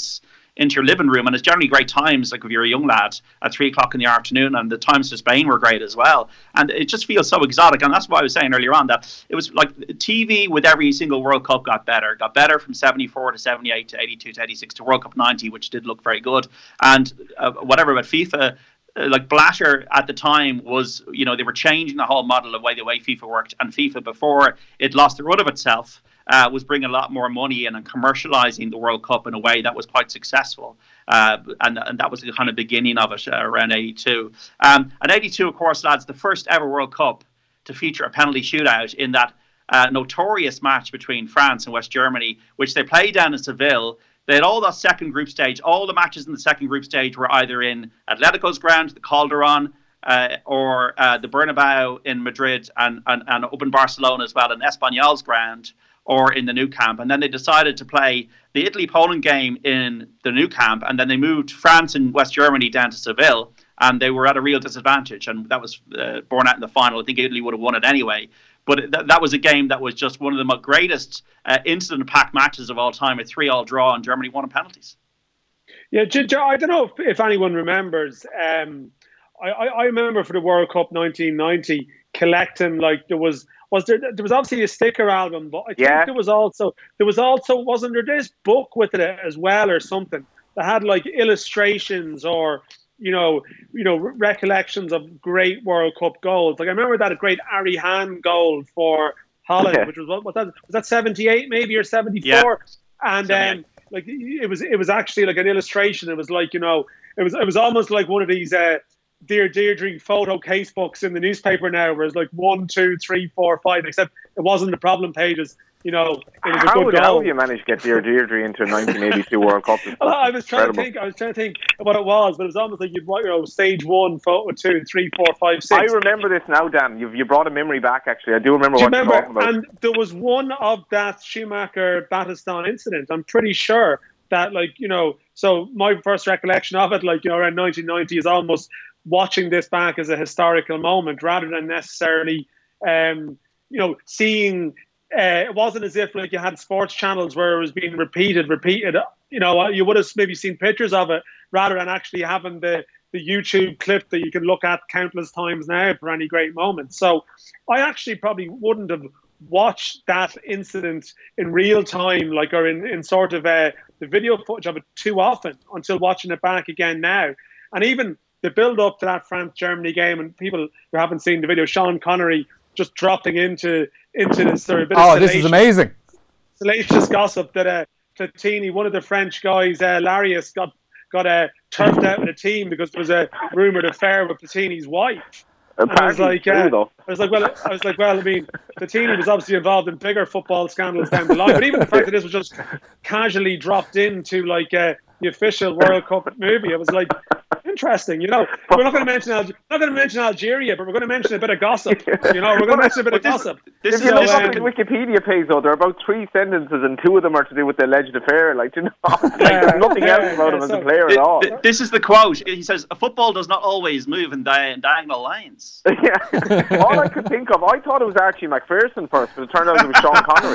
into your living room, and it's generally great times, like if you're a young lad at three o'clock in the afternoon, and the times to Spain were great as well. And it just feels so exotic, and that's why I was saying earlier on that it was like T V with every single World Cup got better, got better from seventy-four to seventy-eight to eighty-two to eighty-six to World Cup ninety, which did look very good. And uh, whatever about FIFA, uh, like Blatter at the time was, you know, they were changing the whole model of way the way FIFA worked, and FIFA before it lost the run of itself. Uh, was bringing a lot more money in and commercialising the World Cup in a way that was quite successful. Uh, and, and that was the kind of beginning of it uh, around eighty-two. Um, and eighty-two, of course, lads, the first ever World Cup to feature a penalty shootout in that uh, notorious match between France and West Germany, which they played down in Seville. They had all that second group stage. All the matches in the second group stage were either in Atletico's ground, the Calderon, uh, or uh, the Bernabeu in Madrid, and, and, and up in Barcelona as well, in Espanyol's ground, or in the Nou Camp. And then they decided to play the Italy-Poland game in the Nou Camp, and then they moved France and West Germany down to Seville, and they were at a real disadvantage, and that was uh, borne out in the final. I think Italy would have won it anyway. But th- that was a game that was just one of the greatest uh, incident-packed matches of all time, a three-all draw, and Germany won on penalties. Yeah, I don't know if, if anyone remembers. Um, I, I remember for the World Cup nineteen ninety, collecting, like, there was... Was there? There was obviously a sticker album, but I think yeah. there was also there was also wasn't there this book with it as well or something that had like illustrations or you know you know recollections of great World Cup goals. Like I remember that a great Ari Hahn goal for Holland, yeah. which was what was that was that seventy-eight maybe or seventy-four, yeah. and then um, like it was it was actually like an illustration. It was like you know it was it was almost like one of these. Uh, Dear Deirdre photo case books in the newspaper now, where it's like one, two, three, four, five, except it wasn't the problem pages. You know, it was how, a good goal. How you managed to get Dear Deirdre into a nineteen eighty-two World Cup? Well, I was trying incredible. to think. I was trying to think what it was, but it was almost like you'd you know stage one, photo two, three, four, five, six. I remember this now, Dan. You've you brought a memory back. Actually, I do remember do what you remember? you're talking about. And there was one of that Schumacher Battiston incident. I'm pretty sure that, like you know, so my first recollection of it, like you know, around nineteen ninety, is almost watching this back as a historical moment rather than necessarily, um, you know, seeing, uh, it wasn't as if like you had sports channels where it was being repeated, repeated, you know, you would have maybe seen pictures of it rather than actually having the, the YouTube clip that you can look at countless times now for any great moment. So I actually probably wouldn't have watched that incident in real time, like, or in, in sort of uh, the video footage of it too often until watching it back again now. And even the build up to that France-Germany game, and people who haven't seen the video, Sean Connery just dropping into into this sort of bit oh, of this is amazing. Salacious gossip that uh, Platini, one of the French guys, uh, Larius, got got uh, turfed out with a team because there was a rumoured affair with Platini's wife. And I was like, uh, I was like, well, I was like, well, I mean, Platini was obviously involved in bigger football scandals down the line, but even the fact that this was just casually dropped into like uh, the official World Cup movie, I was like, interesting, you know. We're not going to mention Al- not going to mention Algeria, but we're going to mention a bit of gossip. You know, we're going to mention a bit of this, gossip. This if is you look at the Wikipedia page, though, there are about three sentences, and two of them are to do with the alleged affair. Like, you know, like, yeah, there's nothing yeah, else about yeah, him so, as a player th- at all. Th- this is the quote. He says, "A football does not always move in di- diagonal lines." Yeah, all I could think of, I thought it was Archie McPherson first, but it turned out it was Sean Connery.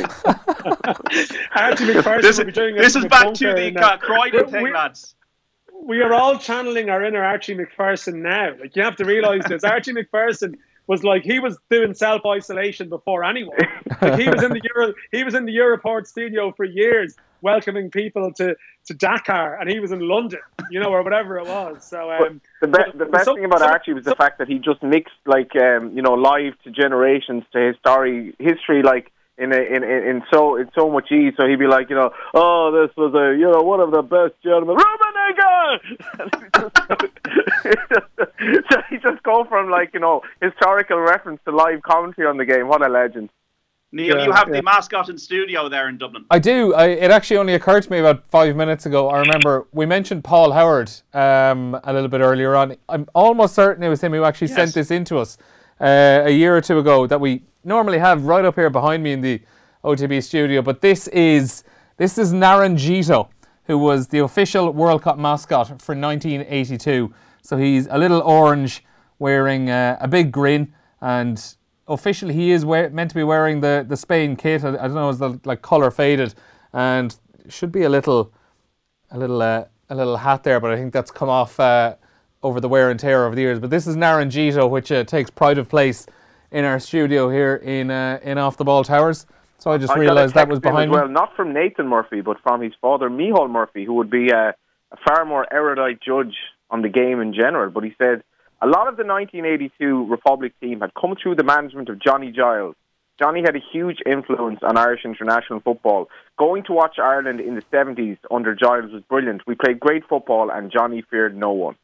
Archie McPherson. This, will be doing this is back to the uh, Croydon thing, we, lads. We are all channeling our inner Archie McPherson now. Like, you have to realise this. Archie McPherson was like, he was doing self-isolation before anyone. Like, he was in the Euro, he was in the Europort studio for years, welcoming people to, to Dakar, and he was in London, you know, or whatever it was. So um, the, be- the best thing about Archie was the fact that he just mixed, like, um, you know, live to generations to history, history, like, In, a, in in in so in so much ease, so he'd be like, you know, oh, this was a you know one of the best gentlemen, Rummenigge. So he just go from like you know historical reference to live commentary on the game. What a legend! Neil, yeah, you have yeah. the mascot in studio there in Dublin. I do. I, it actually only occurred to me about five minutes ago. I remember we mentioned Paul Howard um, a little bit earlier on. I'm almost certain it was him who actually yes. sent this in to us uh, a year or two ago that we normally have right up here behind me in the O T B studio. But this is this is Naranjito, who was the official World Cup mascot for nineteen eighty-two. So he's a little orange, wearing uh, a big grin, and officially he is wear- meant to be wearing the, the Spain kit. I, I don't know, is the like colour faded, and should be a little a little uh, a little hat there, but I think that's come off uh, over the wear and tear over the years. But this is Naranjito, which uh, takes pride of place in our studio here in uh, in Off the Ball Towers. So I just I realised that was behind me. Well, me. Not from Nathan Murphy, but from his father, Micheál Murphy, who would be a, a far more erudite judge on the game in general. But he said a lot of the nineteen eighty-two Republic team had come through the management of Johnny Giles. Johnny had a huge influence on Irish international football. Going to watch Ireland in the seventies under Giles was brilliant. We played great football and Johnny feared no one.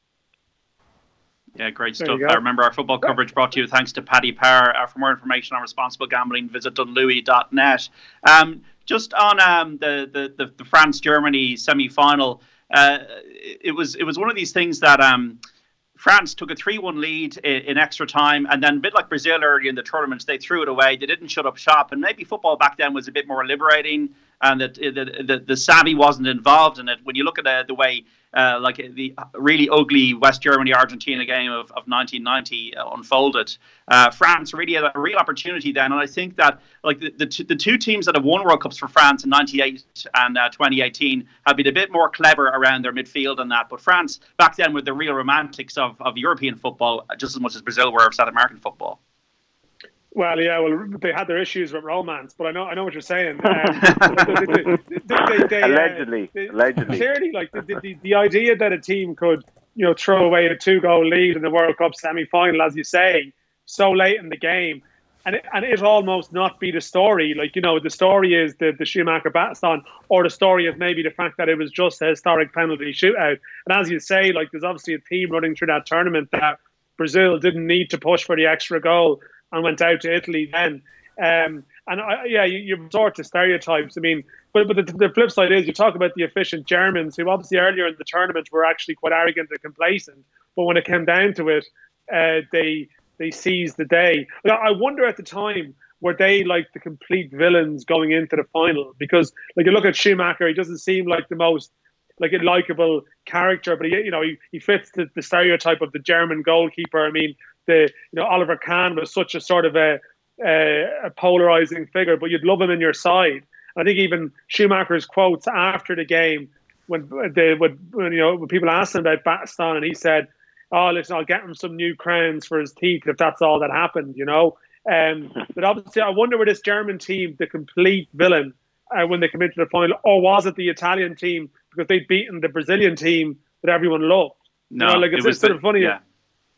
Yeah, great stuff. I remember our football coverage brought to you thanks to Paddy Power. Uh, for more information on responsible gambling, visit dunlewy dot net. Um, just on um, the, the, the, the France-Germany semi-final, uh, it was it was one of these things that... Um, France took a three one lead in, in extra time, and then a bit like Brazil early in the tournament, they threw it away. They didn't shut up shop, and maybe football back then was a bit more liberating, and that the, the, the savvy wasn't involved in it. When you look at the, the way, uh, like the really ugly West Germany-Argentina game of, of nineteen ninety unfolded, uh, France really had a real opportunity then, and I think that like the the, t- the two teams that have won World Cups for France in ninety-eight and uh, twenty eighteen have been a bit more clever around their midfield than that. But France back then were the real romantics of, of European football, just as much as Brazil were of South American football. Well, yeah, well, they had their issues with romance, but I know, I know what you're saying. Um, they, they, they, they, allegedly, uh, they, allegedly. Clearly, like the, the the idea that a team could, you know, throw away a two-goal lead in the World Cup semi-final, as you say, so late in the game, and it, and it almost not be the story. Like, you know, the story is the the Schumacher Batson, or the story is maybe the fact that it was just a historic penalty shootout. And as you say, like, there's obviously a theme running through that tournament that Brazil didn't need to push for the extra goal and went out to Italy then. Um, and I, yeah, you, you resort to stereotypes. I mean, but, but the, the flip side is you talk about the efficient Germans, who obviously earlier in the tournament were actually quite arrogant and complacent. But when it came down to it, uh, they they seized the day. I wonder at the time, were they like the complete villains going into the final? Because like you look at Schumacher, he doesn't seem like the most like a likable character, but he, you know, he, he fits the, the stereotype of the German goalkeeper. I mean, the you know Oliver Kahn was such a sort of a, a, a polarizing figure, but you'd love him in your side. I think even Schumacher's quotes after the game, when they would when, you know when people asked him about Batson, and he said, "Oh, listen, I'll get him some new crowns for his teeth if that's all that happened," you know. Um, but obviously, I wonder were this German team the complete villain uh, when they come into the final, or was it the Italian team because they'd beaten the Brazilian team that everyone loved? No, you know, like it's, it was it's sort the, of funny. Yeah.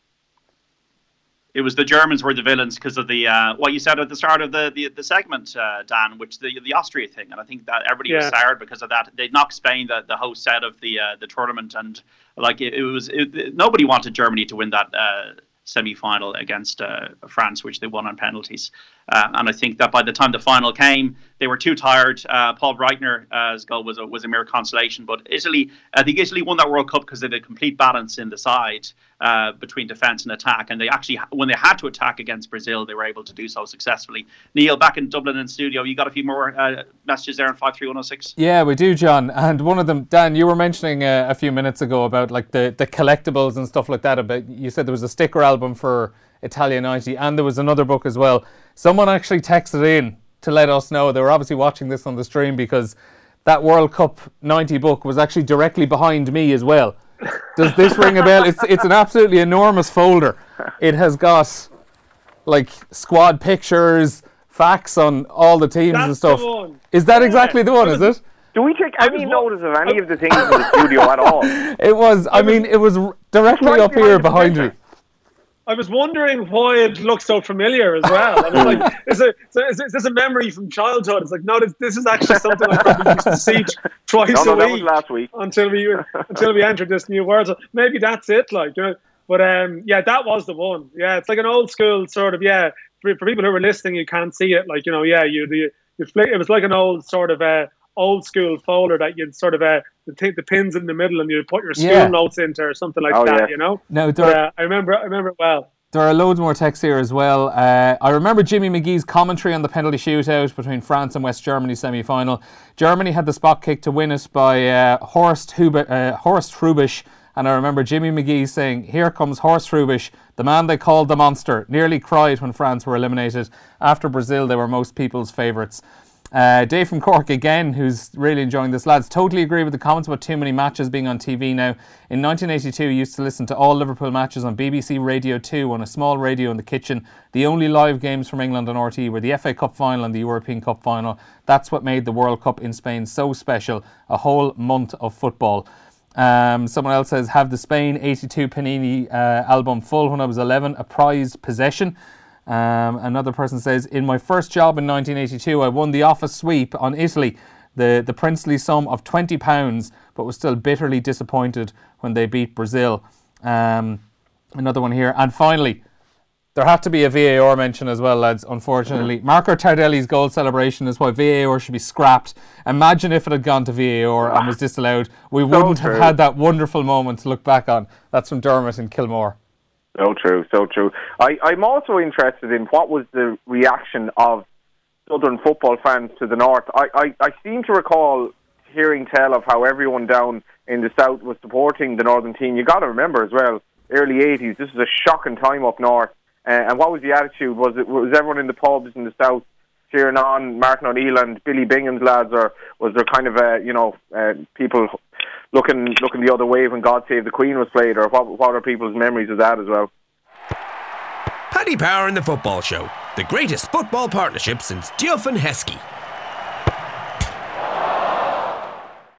It was the Germans were the villains because of the uh, what you said at the start of the the, the segment, uh, Dan, which the the Austria thing, and I think that everybody yeah. was soured because of that. They knocked Spain, the, the host out of the uh, the tournament, and like it, it was it, nobody wanted Germany to win that uh, semi-final against uh, France, which they won on penalties. Uh, and I think that by the time the final came, they were too tired. Uh, Paul Breitner's goal was a, was a mere consolation. But Italy, I think Italy won that World Cup because they had a complete balance in the side uh, between defence and attack. And they actually, when they had to attack against Brazil, they were able to do so successfully. Neil, back in Dublin in studio, you got a few more uh, messages there on five three one oh six? Yeah, we do, John. And one of them, Dan, you were mentioning uh, a few minutes ago about like the, the collectibles and stuff like that. About you said there was a sticker album for Italia ninety, and there was another book as well. Someone actually texted in to let us know. They were obviously watching this on the stream because that World Cup ninety book was actually directly behind me as well. Does this ring a bell? It's it's an absolutely enormous folder. It has got like squad pictures, facts on all the teams That's and stuff. The one. Is that exactly the one, is it? Do we take any notice of any of the things in the studio at all? It was, I mean, it was directly right up here behind me. I was wondering why it looked so familiar as well. I was like, is, it, is, is this a memory from childhood? It's like, no, this, this is actually something I probably used to see twice no, no, a that week, was last week until we until we entered this new world. So maybe that's it, like, you know. But um, yeah, that was the one. Yeah, it's like an old school sort of, yeah. For, for people who are listening, you can't see it. Like, you know, yeah, you you, you flick, it was like an old sort of uh, old school folder that you'd sort of uh, take the pins in the middle and you'd put your school yeah. notes into or something like oh, that. Yeah. You know. No, but, uh, I remember. I remember it well. There are loads more texts here as well. Uh, I remember Jimmy McGee's commentary on the penalty shootout between France and West Germany semi-final. Germany had the spot kick to win it by uh, Horst, Hube- uh, Horst Hrubisch. And I remember Jimmy McGee saying, "Here comes Horst Hrubisch, the man they called the monster. Nearly cried when France were eliminated. After Brazil, they were most people's favourites." Uh, Dave from Cork again, who's really enjoying this. Lads, totally agree with the comments about too many matches being on T V now. In nineteen eighty-two, I used to listen to all Liverpool matches on B B C Radio two on a small radio in the kitchen. The only live games from England on R T E were the F A Cup final and the European Cup final. That's what made the World Cup in Spain so special. A whole month of football. Um, someone else says, have the Spain eighty-two Panini uh, album full when I was eleven, a prized possession. Um, another person says, in my first job in nineteen eighty-two, I won the office sweep on Italy, the, the princely sum of twenty pounds, but was still bitterly disappointed when they beat Brazil. Um, another one here. And finally, there had to be a V A R mention as well, lads, unfortunately. Marco Tardelli's goal celebration is why V A R should be scrapped. Imagine if it had gone to V A R and was disallowed. We wouldn't So true. have had that wonderful moment to look back on. That's from Dermot in Kilmore. So true, so true. I, I'm also interested in what was the reaction of Southern football fans to the North. I, I, I seem to recall hearing tell of how everyone down in the South was supporting the Northern team. You got to remember as well, early eighties, this is a shocking time up North. Uh, and what was the attitude? Was it was everyone in the pubs in the South cheering on Martin O'Neill and Billy Bingham's lads, or was there kind of a, you know, uh, people looking looking the other way when God Save the Queen was played, or what, what are people's memories of that as well? Paddy Power in the Football Show, the greatest football partnership since Geoff and Heskey.